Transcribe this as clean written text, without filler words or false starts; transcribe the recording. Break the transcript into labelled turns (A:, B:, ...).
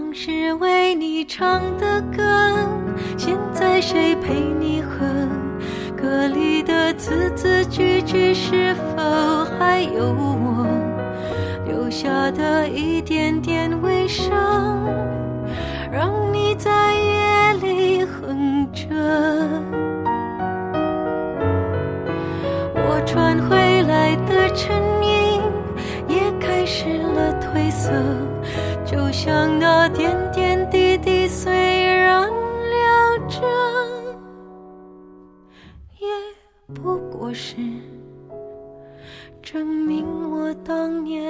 A: 当时为你唱的歌，现在谁陪你喝？歌里的字字句句是否还有我留下的一点点微伤，让你在夜里哼着。我传回来的声音也开始了褪色，就像那点点滴滴虽然亮着，也不过是证明我当年